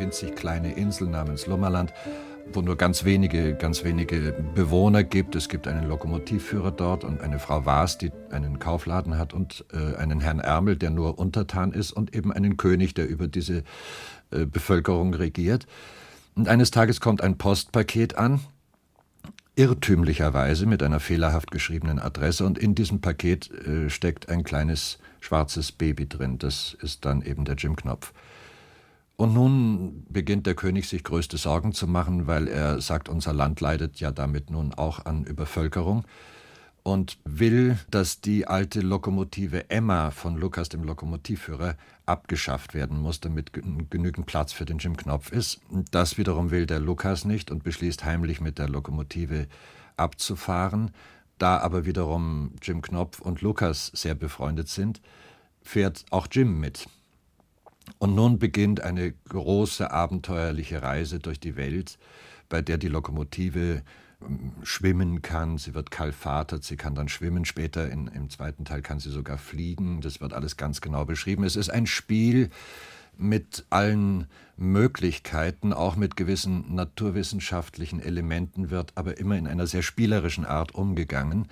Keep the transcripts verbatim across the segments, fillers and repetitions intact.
winzig kleine Insel namens Lummerland, wo nur ganz wenige, ganz wenige Bewohner gibt. Es gibt einen Lokomotivführer dort und eine Frau Waas, die einen Kaufladen hat, und äh, einen Herrn Ärmel, der nur untertan ist, und eben einen König, der über diese äh, Bevölkerung regiert. Und eines Tages kommt ein Postpaket an, irrtümlicherweise mit einer fehlerhaft geschriebenen Adresse, und in diesem Paket äh, steckt ein kleines schwarzes Baby drin. Das ist dann eben der Jim Knopf. Und nun beginnt der König sich größte Sorgen zu machen, weil er sagt, unser Land leidet ja damit nun auch an Übervölkerung, und will, dass die alte Lokomotive Emma von Lukas, dem Lokomotivführer, abgeschafft werden muss, damit genügend Platz für den Jim Knopf ist. Das wiederum will der Lukas nicht und beschließt heimlich mit der Lokomotive abzufahren. Da aber wiederum Jim Knopf und Lukas sehr befreundet sind, fährt auch Jim mit. Und nun beginnt eine große abenteuerliche Reise durch die Welt, bei der die Lokomotive schwimmen kann, sie wird kalfatert, sie kann dann schwimmen, später in, im zweiten Teil kann sie sogar fliegen, das wird alles ganz genau beschrieben. Es ist ein Spiel mit allen Möglichkeiten, auch mit gewissen naturwissenschaftlichen Elementen, wird aber immer in einer sehr spielerischen Art umgegangen,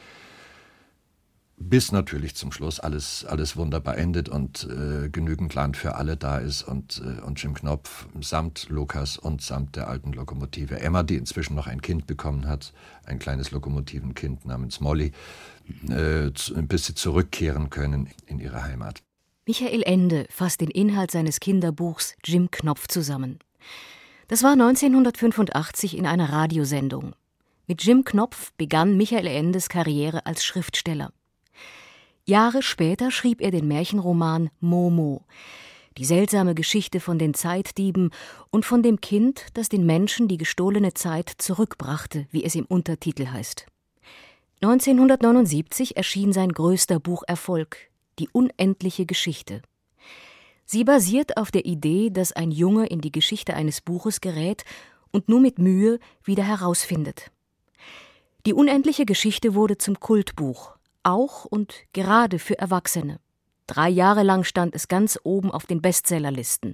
bis natürlich zum Schluss alles, alles wunderbar endet und äh, genügend Land für alle da ist und, äh, und Jim Knopf samt Lukas und samt der alten Lokomotive Emma, die inzwischen noch ein Kind bekommen hat, ein kleines Lokomotivenkind namens Molly, äh, zu, bis sie zurückkehren können in ihre Heimat. Michael Ende fasst den Inhalt seines Kinderbuchs Jim Knopf zusammen. Das war neunzehnhundertfünfundachtzig in einer Radiosendung. Mit Jim Knopf begann Michael Endes Karriere als Schriftsteller. Jahre später schrieb er den Märchenroman Momo, die seltsame Geschichte von den Zeitdieben und von dem Kind, das den Menschen die gestohlene Zeit zurückbrachte, wie es im Untertitel heißt. neunzehnhundertneunundsiebzig erschien sein größter Bucherfolg, Die unendliche Geschichte. Sie basiert auf der Idee, dass ein Junge in die Geschichte eines Buches gerät und nur mit Mühe wieder herausfindet. Die unendliche Geschichte wurde zum Kultbuch, auch und gerade für Erwachsene. Drei Jahre lang stand es ganz oben auf den Bestsellerlisten.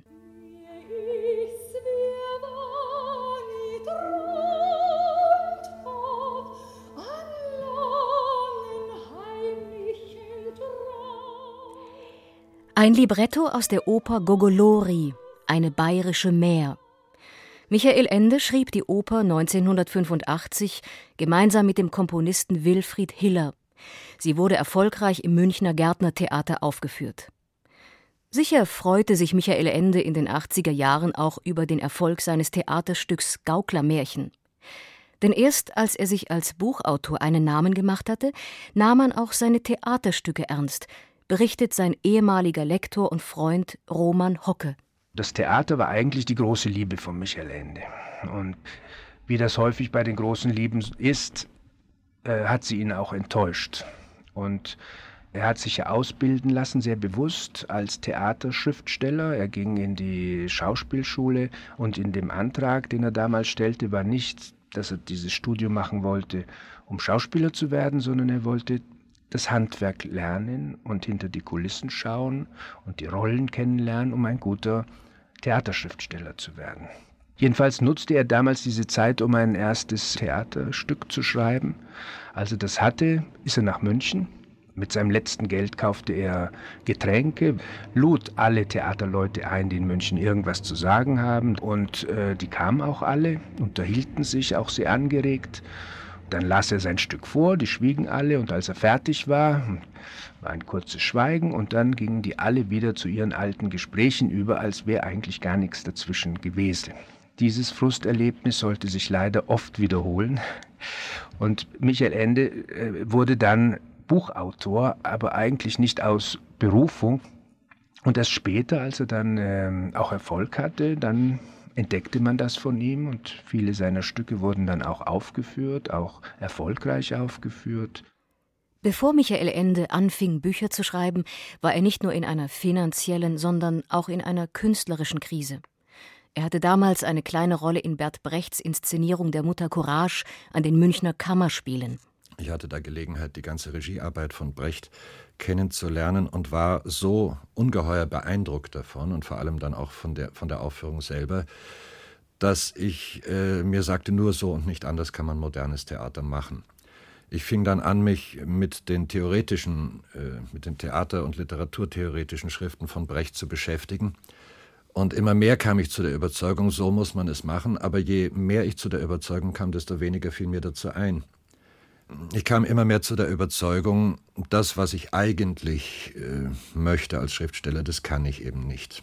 Ein Libretto aus der Oper Gogolori, eine bayerische Mär. Michael Ende schrieb die Oper neunzehnhundertfünfundachtzig gemeinsam mit dem Komponisten Wilfried Hiller. Sie wurde erfolgreich im Münchner Gärtnertheater aufgeführt. Sicher freute sich Michael Ende in den achtziger Jahren auch über den Erfolg seines Theaterstücks Gauklermärchen. Denn erst als er sich als Buchautor einen Namen gemacht hatte, nahm man auch seine Theaterstücke ernst, berichtet sein ehemaliger Lektor und Freund Roman Hocke. Das Theater war eigentlich die große Liebe von Michael Ende. Und wie das häufig bei den großen Lieben ist, äh, hat sie ihn auch enttäuscht. Und er hat sich ja ausbilden lassen, sehr bewusst, als Theaterschriftsteller. Er ging in die Schauspielschule und in dem Antrag, den er damals stellte, war nicht, dass er dieses Studium machen wollte, um Schauspieler zu werden, sondern er wollte das Handwerk lernen und hinter die Kulissen schauen und die Rollen kennenlernen, um ein guter Theaterschriftsteller zu werden. Jedenfalls nutzte er damals diese Zeit, um ein erstes Theaterstück zu schreiben. Als er das hatte, ist er nach München. Mit seinem letzten Geld kaufte er Getränke, lud alle Theaterleute ein, die in München irgendwas zu sagen haben. Und äh, die kamen auch alle, unterhielten sich auch sehr angeregt. Dann las er sein Stück vor, die schwiegen alle, und als er fertig war, war ein kurzes Schweigen, und dann gingen die alle wieder zu ihren alten Gesprächen über, als wäre eigentlich gar nichts dazwischen gewesen. Dieses Frusterlebnis sollte sich leider oft wiederholen, und Michael Ende äh, wurde dann Buchautor, aber eigentlich nicht aus Berufung. Und erst später, als er dann äh, auch Erfolg hatte, dann entdeckte man das von ihm, und viele seiner Stücke wurden dann auch aufgeführt, auch erfolgreich aufgeführt. Bevor Michael Ende anfing, Bücher zu schreiben, war er nicht nur in einer finanziellen, sondern auch in einer künstlerischen Krise. Er hatte damals eine kleine Rolle in Bert Brechts Inszenierung der Mutter Courage an den Münchner Kammerspielen. Ich hatte da Gelegenheit, die ganze Regiearbeit von Brecht kennenzulernen und war so ungeheuer beeindruckt davon und vor allem dann auch von der, von der Aufführung selber, dass ich äh, mir sagte, nur so und nicht anders kann man modernes Theater machen. Ich fing dann an, mich mit den theoretischen, äh, mit den Theater- und literaturtheoretischen Schriften von Brecht zu beschäftigen. Und immer mehr kam ich zu der Überzeugung, so muss man es machen. Aber je mehr ich zu der Überzeugung kam, desto weniger fiel mir dazu ein. Ich kam immer mehr zu der Überzeugung, das, was ich eigentlich äh, möchte als Schriftsteller, das kann ich eben nicht.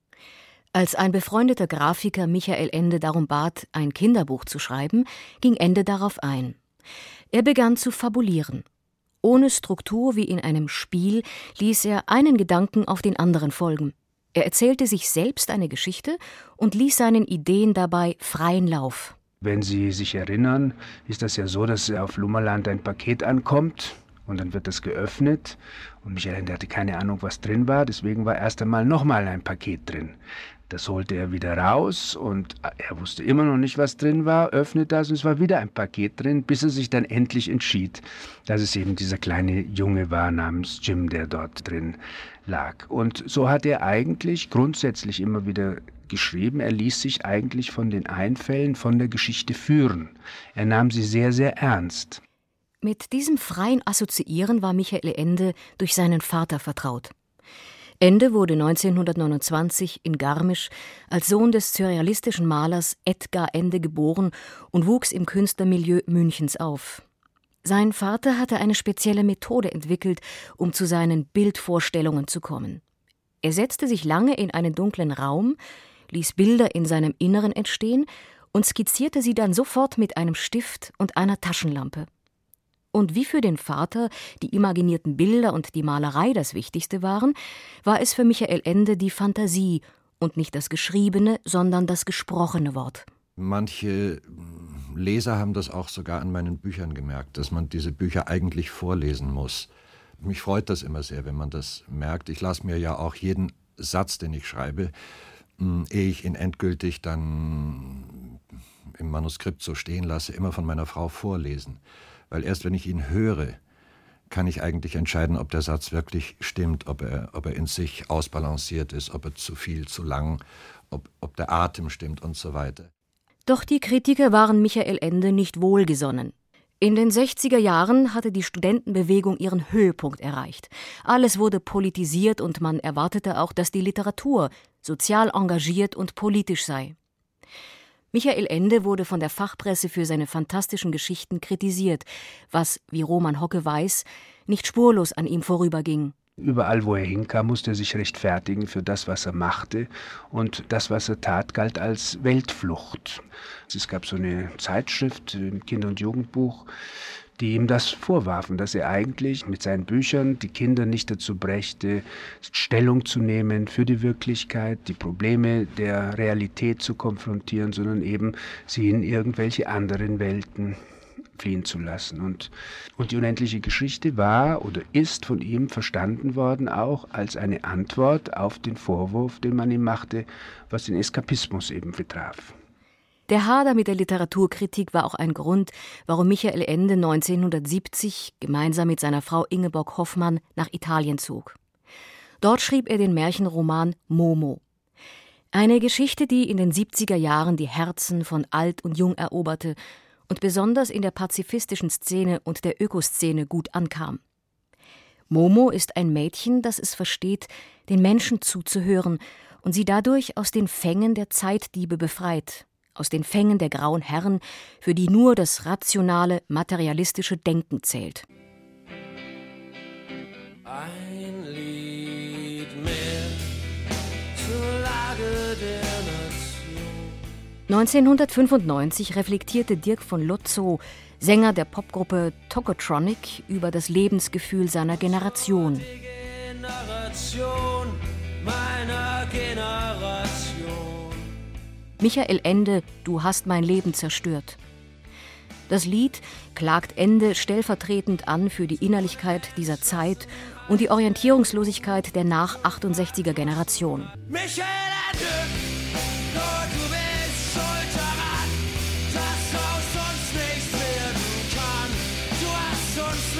Als ein befreundeter Grafiker Michael Ende darum bat, ein Kinderbuch zu schreiben, ging Ende darauf ein. Er begann zu fabulieren. Ohne Struktur wie in einem Spiel ließ er einen Gedanken auf den anderen folgen. Er erzählte sich selbst eine Geschichte und ließ seinen Ideen dabei freien Lauf. Wenn Sie sich erinnern, ist das ja so, dass auf Lummerland ein Paket ankommt und dann wird das geöffnet. Und Michael Ende hatte keine Ahnung, was drin war, deswegen war erst einmal nochmal ein Paket drin. Das holte er wieder raus und er wusste immer noch nicht, was drin war, öffnet das und es war wieder ein Paket drin, bis er sich dann endlich entschied, dass es eben dieser kleine Junge war namens Jim, der dort drin lag. Und so hat er eigentlich grundsätzlich immer wieder geschrieben, er ließ sich eigentlich von den Einfällen, von der Geschichte führen. Er nahm sie sehr, sehr ernst. Mit diesem freien Assoziieren war Michael Ende durch seinen Vater vertraut. Ende wurde neunzehnhundertneunundzwanzig in Garmisch als Sohn des surrealistischen Malers Edgar Ende geboren und wuchs im Künstlermilieu Münchens auf. Sein Vater hatte eine spezielle Methode entwickelt, um zu seinen Bildvorstellungen zu kommen. Er setzte sich lange in einen dunklen Raum, ließ Bilder in seinem Inneren entstehen und skizzierte sie dann sofort mit einem Stift und einer Taschenlampe. Und wie für den Vater die imaginierten Bilder und die Malerei das Wichtigste waren, war es für Michael Ende die Fantasie und nicht das geschriebene, sondern das gesprochene Wort. Manche Leser haben das auch sogar an meinen Büchern gemerkt, dass man diese Bücher eigentlich vorlesen muss. Mich freut das immer sehr, wenn man das merkt. Ich lasse mir ja auch jeden Satz, den ich schreibe, ehe ich ihn endgültig dann im Manuskript so stehen lasse, immer von meiner Frau vorlesen. Weil erst wenn ich ihn höre, kann ich eigentlich entscheiden, ob der Satz wirklich stimmt, ob er, ob er in sich ausbalanciert ist, ob er zu viel, zu lang, ob, ob der Atem stimmt und so weiter. Doch die Kritiker waren Michael Ende nicht wohlgesonnen. In den sechziger Jahren hatte die Studentenbewegung ihren Höhepunkt erreicht. Alles wurde politisiert und man erwartete auch, dass die Literatur sozial engagiert und politisch sei. Michael Ende wurde von der Fachpresse für seine fantastischen Geschichten kritisiert, was, wie Roman Hocke weiß, nicht spurlos an ihm vorüberging. Überall, wo er hinkam, musste er sich rechtfertigen für das, was er machte. Und das, was er tat, galt als Weltflucht. Es gab so eine Zeitschrift, ein Kinder- und Jugendbuch, die ihm das vorwarfen, dass er eigentlich mit seinen Büchern die Kinder nicht dazu brächte, Stellung zu nehmen für die Wirklichkeit, die Probleme der Realität zu konfrontieren, sondern eben sie in irgendwelche anderen Welten fliehen zu lassen. Und, und die unendliche Geschichte war oder ist von ihm verstanden worden auch als eine Antwort auf den Vorwurf, den man ihm machte, was den Eskapismus eben betraf. Der Hader mit der Literaturkritik war auch ein Grund, warum Michael Ende neunzehnhundertsiebzig gemeinsam mit seiner Frau Ingeborg Hoffmann nach Italien zog. Dort schrieb er den Märchenroman Momo. Eine Geschichte, die in den siebziger Jahren die Herzen von Alt und Jung eroberte und besonders in der pazifistischen Szene und der Ökoszene gut ankam. Momo ist ein Mädchen, das es versteht, den Menschen zuzuhören und sie dadurch aus den Fängen der Zeitdiebe befreit, aus den Fängen der grauen Herren, für die nur das rationale, materialistische Denken zählt. Ein Lied mehr zur Lage der Nation. neunzehnhundertfünfundneunzig reflektierte Dirk von Lotzow, Sänger der Popgruppe Tokotronic, über das Lebensgefühl seiner Generation. Die Generation meiner Generation. Michael Ende, du hast mein Leben zerstört. Das Lied klagt Ende stellvertretend an für die Innerlichkeit dieser Zeit und die Orientierungslosigkeit der nach-achtundsechziger Generation. Michael Ende, nur du bist schuld daran, dass aus uns nichts werden kann. Du hast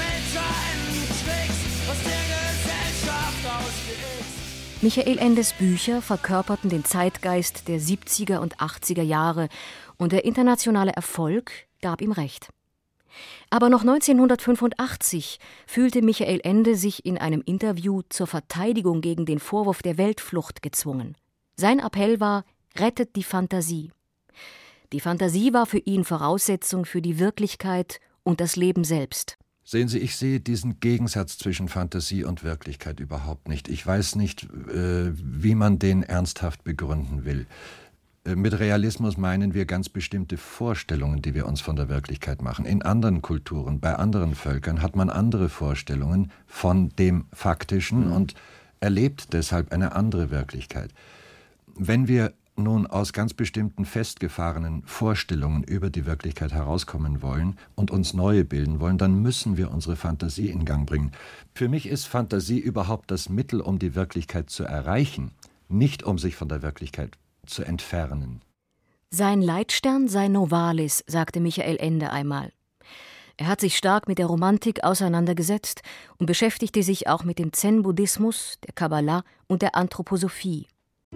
mit seinen Tricks aus der Gesellschaft ausgewichst. Michael Endes Bücher verkörperten den Zeitgeist der siebziger und achtziger Jahre und der internationale Erfolg gab ihm recht. Aber noch neunzehnhundertfünfundachtzig fühlte Michael Ende sich in einem Interview zur Verteidigung gegen den Vorwurf der Weltflucht gezwungen. Sein Appell war: Rettet die Fantasie. Die Fantasie war für ihn Voraussetzung für die Wirklichkeit und das Leben selbst. Sehen Sie, ich sehe diesen Gegensatz zwischen Fantasie und Wirklichkeit überhaupt nicht. Ich weiß nicht, äh, wie man den ernsthaft begründen will. Mit Realismus meinen wir ganz bestimmte Vorstellungen, die wir uns von der Wirklichkeit machen. In anderen Kulturen, bei anderen Völkern hat man andere Vorstellungen von dem Faktischen und erlebt deshalb eine andere Wirklichkeit. Wenn wir nun aus ganz bestimmten festgefahrenen Vorstellungen über die Wirklichkeit herauskommen wollen und uns neue bilden wollen, dann müssen wir unsere Fantasie in Gang bringen. Für mich ist Fantasie überhaupt das Mittel, um die Wirklichkeit zu erreichen, nicht um sich von der Wirklichkeit zu entfernen. Sein Leitstern sei Novalis, sagte Michael Ende einmal. Er hat sich stark mit der Romantik auseinandergesetzt und beschäftigte sich auch mit dem Zen-Buddhismus, der Kabbalah und der Anthroposophie.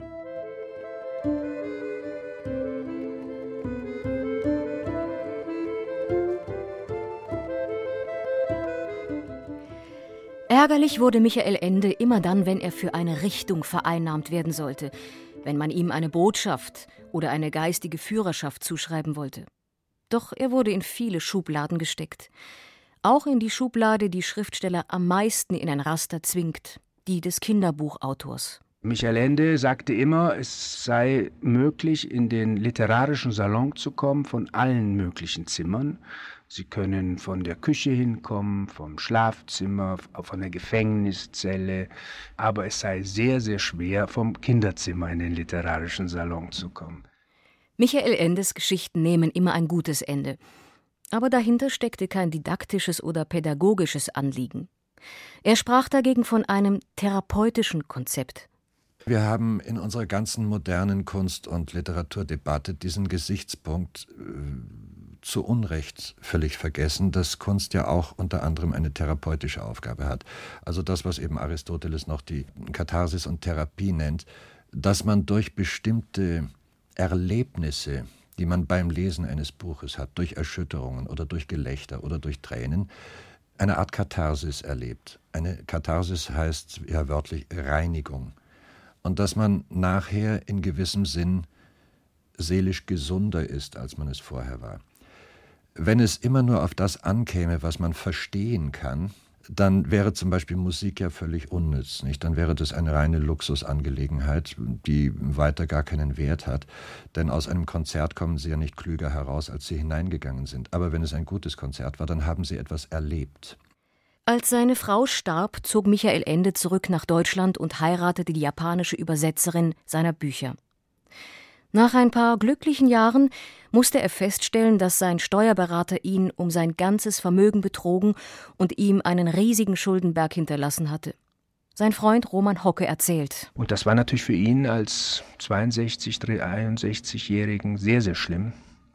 Ärgerlich wurde Michael Ende immer dann, wenn er für eine Richtung vereinnahmt werden sollte, wenn man ihm eine Botschaft oder eine geistige Führerschaft zuschreiben wollte. Doch er wurde in viele Schubladen gesteckt. Auch in die Schublade, die Schriftsteller am meisten in ein Raster zwingt, die des Kinderbuchautors. Michael Ende sagte immer, es sei möglich, in den literarischen Salon zu kommen von allen möglichen Zimmern. Sie können von der Küche hinkommen, vom Schlafzimmer, von der Gefängniszelle, aber es sei sehr, sehr schwer, vom Kinderzimmer in den literarischen Salon zu kommen. Michael Endes Geschichten nehmen immer ein gutes Ende. Aber dahinter steckte kein didaktisches oder pädagogisches Anliegen. Er sprach dagegen von einem therapeutischen Konzept. Wir haben in unserer ganzen modernen Kunst- und Literaturdebatte diesen Gesichtspunkt äh, zu Unrecht völlig vergessen, dass Kunst ja auch unter anderem eine therapeutische Aufgabe hat. Also das, was eben Aristoteles noch die Katharsis und Therapie nennt, dass man durch bestimmte Erlebnisse, die man beim Lesen eines Buches hat, durch Erschütterungen oder durch Gelächter oder durch Tränen, eine Art Katharsis erlebt. Eine Katharsis heißt ja wörtlich Reinigung. Und dass man nachher in gewissem Sinn seelisch gesunder ist, als man es vorher war. Wenn es immer nur auf das ankäme, was man verstehen kann, dann wäre zum Beispiel Musik ja völlig unnütz, nicht? Dann wäre das eine reine Luxusangelegenheit, die weiter gar keinen Wert hat. Denn aus einem Konzert kommen Sie ja nicht klüger heraus, als Sie hineingegangen sind. Aber wenn es ein gutes Konzert war, dann haben Sie etwas erlebt. Als seine Frau starb, zog Michael Ende zurück nach Deutschland und heiratete die japanische Übersetzerin seiner Bücher. Nach ein paar glücklichen Jahren musste er feststellen, dass sein Steuerberater ihn um sein ganzes Vermögen betrogen und ihm einen riesigen Schuldenberg hinterlassen hatte. Sein Freund Roman Hocke erzählt. Und das war natürlich für ihn als zweiundsechzig-, dreiundsechzigjährigen sehr, sehr schlimm.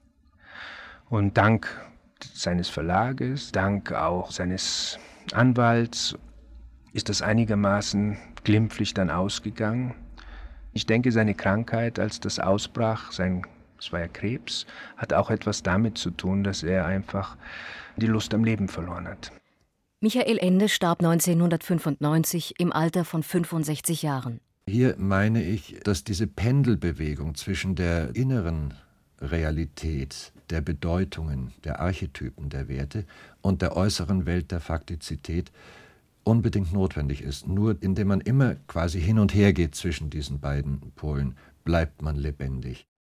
Und dank seines Verlages, dank auch seines Anwalts ist das einigermaßen glimpflich dann ausgegangen. Ich denke, seine Krankheit, als das ausbrach, sein, es war ja Krebs, hat auch etwas damit zu tun, dass er einfach die Lust am Leben verloren hat. Michael Ende starb neunzehnhundertfünfundneunzig im Alter von fünfundsechzig Jahren. Hier meine ich, dass diese Pendelbewegung zwischen der inneren Realität, der Bedeutungen, der Archetypen, der Werte und der äußeren Welt der Faktizität unbedingt notwendig ist. Nur indem man immer quasi hin und her geht zwischen diesen beiden Polen, bleibt man lebendig.